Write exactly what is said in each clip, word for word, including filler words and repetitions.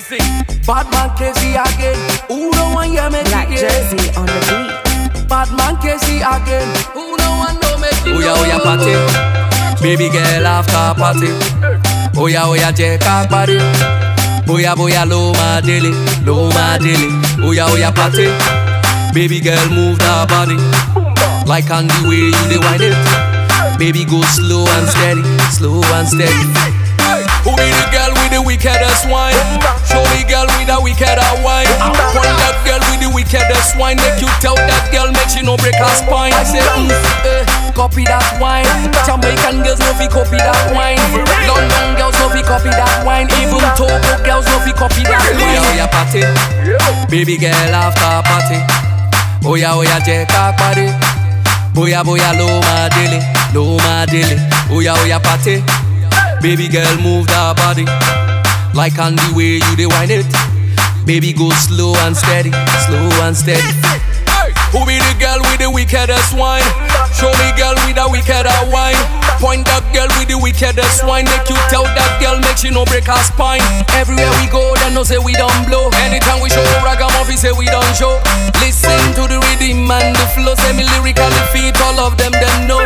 Sing. Bad man Casey again. Who don't want you make Black it Jersey on the beat. Bad man Casey again. Who don't want no make it. Oh yeah, oh yeah, party. Baby girl after party. Oh yeah, oh yeah, check out body. Boya boya low my daily, low my daily. Oh yeah, oh yeah, party. Baby girl move that body. Like on the way you dey wind it. Baby go slow and steady, slow and steady. Who be the girl with the wickedest wine? Show me girl with the wickedest wine. Point that girl with the wickedest wine. Make you tell that girl, make she no break her spine. I say, mm, eh, copy that wine. Jamaican girls no fi copy that wine. London girls no fi copy that wine. Even Togo girls no fi copy that Oh yeah, oh wine. yeah, party. Baby girl after party. Oh yeah, oh yeah, check out body. Boya boya low my daily, low my daily. Oh yeah, oh yeah, party. Baby girl move that body. Like on the way you dey wind it. Baby go slow and steady, slow and steady. Who be the girl with the wickedest wine? Show me girl with the wickedest wine. Point that girl with the wickedest wine. Make you tell that girl, make she no break her spine. Everywhere we go, they know say we don't blow. Anytime we show ragamuffin, say we don't show. Listen to the rhythm and the flow. Say me lyrically feet, all of them, them know.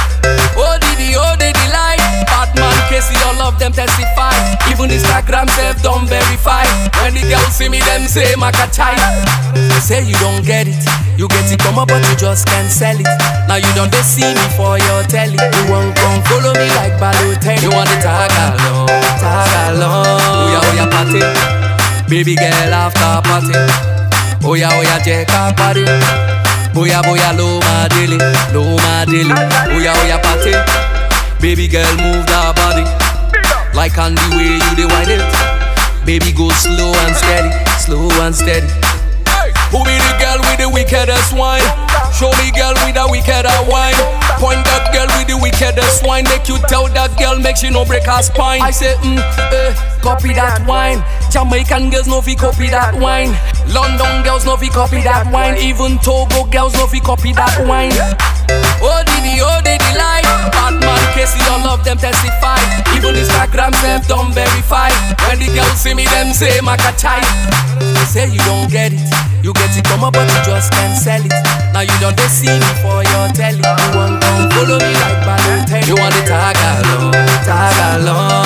Oh Didi, oh Didi like Batman, Casey, all of them testify. Even Instagram self don't verify. When the girls see me, them say Makachai. They say you don't get it. You get it come up but you just can't sell it. Now you don't they see me for your telly. You won't come follow me like Balotelli. You want to tag along, tag along. Oh yeah, oh yeah, party. Baby girl after party. Oh yeah, oh yeah, check out body. Boya boya low my daily, low my daily. Oh yeah, oh yeah, party. Baby girl move that body. Like on the way you dey wind it. Baby go slow and steady, slow and steady. Who be the girl with the wickedest wine? Show me girl with the wickedest wine. Point that girl with the wickedest wine. Make you tell that girl, make she no break her spine. I say, mm, eh, copy that wine. Jamaican girls no fi copy that wine. London girls no fi copy that wine. Even Togo girls no fi copy that wine. Oh Didi, oh Didi like Batman, Casey, all of them testify. Even Instagram self don't verify. When the girls see me, them say Makachai. They say you don't get it. You get it come up but you just can't sell it. Now you don't they see me for your telly. You won't come follow me like Balotelli. You want to tag along, tag along.